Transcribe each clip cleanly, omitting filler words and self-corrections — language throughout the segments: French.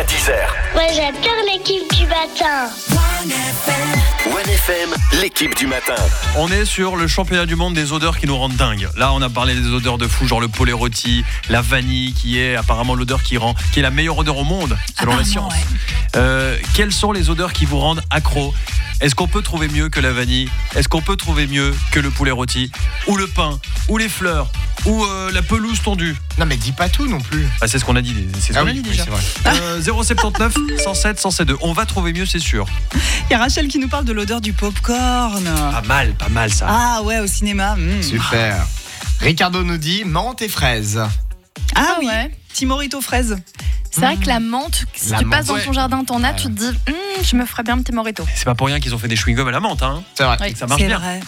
10h. Ouais, j'adore l'équipe du matin. 1FM, l'équipe du matin. On est sur le championnat du monde des odeurs qui nous rendent dingues. Là, on a parlé des odeurs de fou, genre le poulet rôti, la vanille, qui est apparemment l'odeur qui est la meilleure odeur au monde, selon la science. Ouais. Quelles sont les odeurs qui vous rendent accro ? Est-ce qu'on peut trouver mieux que la vanille ? Est-ce qu'on peut trouver mieux que le poulet rôti ? Ou le pain ? Ou les fleurs ? Ou la pelouse tondue ? Non mais dis pas tout non plus. Ah, c'est ce qu'on a dit, c'est ce qu'on a dit déjà. Oui, 079 107 107 on va trouver mieux, c'est sûr. Il y a Rachel qui nous parle de l'odeur du popcorn. Pas mal ça. Ah ouais, au cinéma. Super. Ricardo nous dit menthe et fraise. Ah oui, ouais. Petit morito fraise. C'est vrai que la menthe, si tu passes dans ton jardin, t'en as, tu te dis, je me ferais bien un petit morito. C'est pas pour rien qu'ils ont fait des chewing-gums à la menthe, hein. C'est vrai. Oui. Ça marche C'est bien. vrai.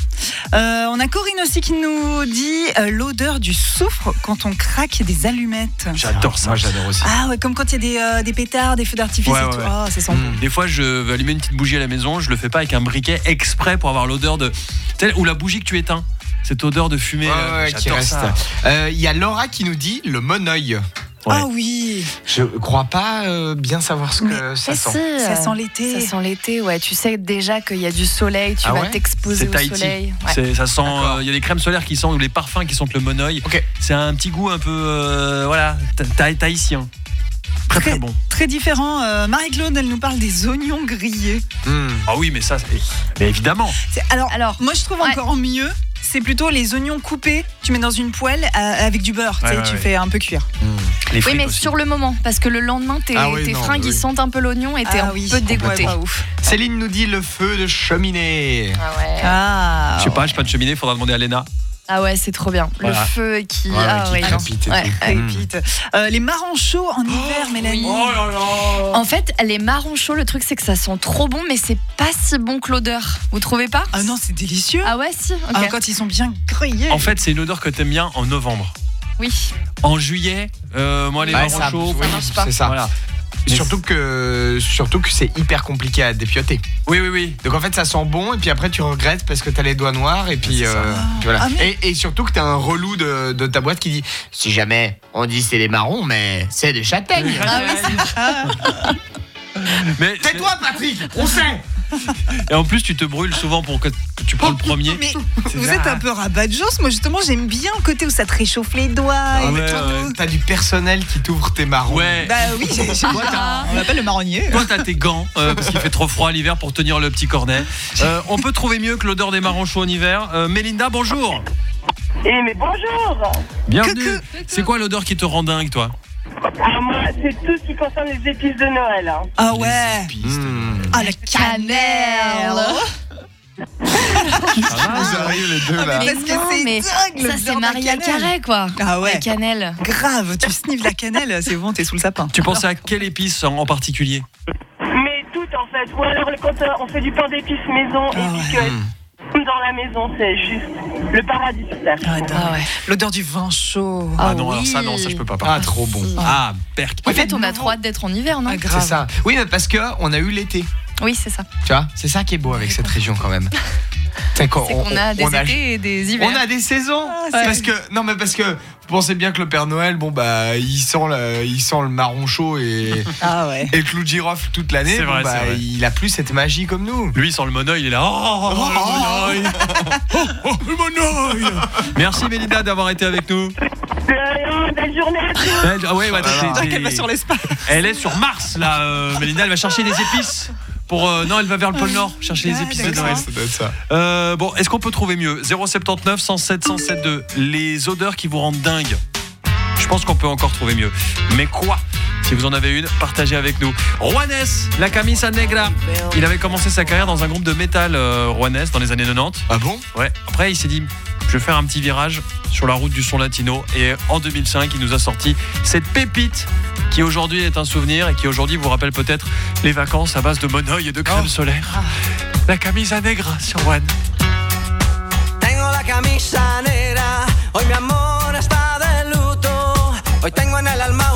On a Corinne aussi qui nous dit l'odeur du soufre quand on craque des allumettes. J'adore ça. Moi j'adore aussi. Ah ouais, comme quand il y a des pétards, des feux d'artifice Ouais, et tout. ouais. Ah, ça sent bon. Des fois, je veux allumer une petite bougie à la maison, je le fais pas avec un briquet exprès pour avoir l'odeur de. Tu sais, ou la bougie que tu éteins. Cette odeur de fumée. Qui J'adore reste. ça. Il y a Laura qui nous dit le monoeil. Ouais. Ah oui, Je crois pas bien savoir ce que ça sent. ça sent l'été. Ça sent l'été, ouais. Tu sais déjà qu'il y a du soleil, tu Ah vas ouais t'exposer C'est au Tahiti. soleil. Ouais. Ça sent. D'accord. Il y a des crèmes solaires qui sentent, ou les parfums qui sentent le monoeil. Ok. C'est un petit goût un peu, voilà, tahitien. Très très bon. Très différent. Marie-Claude, elle nous parle des oignons grillés. Ah oui, mais ça, mais évidemment. Alors, moi je trouve encore mieux. C'est plutôt les oignons coupés, tu mets dans une poêle avec du beurre, tu fais un peu cuire. Les Oui, frites mais aussi. sur le moment, parce que le lendemain, tes fringues, ils sentent un peu l'oignon et t'es un peu dégoûté. Pas ouf. Céline nous dit le feu de cheminée. Ah ouais. Ah, Je sais pas, j'ai pas de cheminée, faudra demander à Léna. Ah ouais, c'est trop bien. Voilà. Le feu qui... Ouais, ah qui ouais, crépite et ouais. tout. crépite. Les marrons chauds en hiver, Mélanie. Oh là là. En fait, les marrons chauds, le truc, c'est que ça sent trop bon, mais c'est pas si bon que l'odeur. Vous trouvez pas ? Ah non, c'est délicieux. Ah ouais, si. Ok. Ah, quand ils sont bien grillés. En fait, c'est une odeur que t'aimes bien en novembre. Oui. En juillet, moi les marrons chauds, oui, marche pas. c'est ça. voilà. Surtout que c'est hyper compliqué à dépioter. Oui. Donc en fait ça sent bon et puis après tu regrettes parce que t'as les doigts noirs et puis, c'est ça. puis voilà. Ah, mais- Et surtout que t'as un relou de ta boîte qui dit si jamais on dit c'est des marrons mais c'est des châtaignes. Ah oui, Mais Tais-toi Patrick, on sait. et en plus, tu te brûles souvent pour que tu prends le premier. Mais C'est vous ça. êtes un peu rabat-de-josse. Moi, justement, j'aime bien le côté où ça te réchauffe les doigts. Ah, et mais tout. ouais. T'as du personnel qui t'ouvre tes marrons. Ouais. Bah oui, on l'appelle le marronnier. Toi, t'as tes gants parce qu'il fait trop froid l'hiver pour tenir le petit cornet. On peut trouver mieux que l'odeur des marrons chauds en hiver. Mélinda, bonjour. Mais bonjour. Bienvenue. C'est quoi l'odeur qui te rend dingue, toi ? Alors moi, c'est tout ce qui concerne les épices de Noël. Hein. Ah ouais. Ah, la cannelle. Vous arrivez les deux là. mais parce que c'est mais dingue, le ça, c'est beurre de Maria cannelle. Carré, quoi. Ah ouais. La cannelle. Grave, tu sniffes la cannelle, c'est bon, t'es sous le sapin. Tu pensais à quelle épice en particulier ? Mais toutes en fait. Ou alors quand on fait du pain d'épices maison et puis que dans la maison, c'est juste le paradis sur terre. Ah ouais. L'odeur du vin chaud. Ah non, oui. alors ça, non, ça je peux pas. Ah trop bon. Ah, berk. En fait, on a trop hâte d'être en hiver, non ? Ah, grave. C'est ça. Oui mais parce que on a eu l'été. Oui, c'est ça. Tu vois, c'est ça qui est beau avec cette région quand même. C'est C'est qu'on a des étés et des hivers. On a des saisons. Parce que vous pensez bien que le Père Noël, bon bah il sent le marron chaud et Ah ouais. le clou de girofle toute l'année. C'est vrai, Bon, bah, c'est vrai. il a plus cette magie comme nous. Lui, sans le monoeil, il est là. Oh, le monoeil. Le monoeil. Merci Mélinda d'avoir été avec nous. Belle journée à tous. Ouais, Elle va sur l'espace. Elle est sur Mars, là, Mélinda. Elle va chercher des épices. Non, elle va vers le pôle Nord chercher les épices de d'accord. Noël. Ça doit être ça. Bon, est-ce qu'on peut trouver mieux ? 079 107 107 les odeurs qui vous rendent dingue. Je pense qu'on peut encore trouver mieux. Mais quoi ? Si vous en avez une, partagez avec nous. Juanes, la camisa negra. Il avait commencé sa carrière dans un groupe de métal, Juanes, dans les années 90. Ah bon ? Ouais. Après, il s'est dit, je vais faire un petit virage sur la route du son latino. Et en 2005, il nous a sorti cette pépite qui aujourd'hui est un souvenir et qui aujourd'hui vous rappelle peut-être les vacances à base de monoeil et de crème solaire. La camisa negra sur One. Tengo la camisa negra, hoy mi amor está de luto, hoy tengo en el alma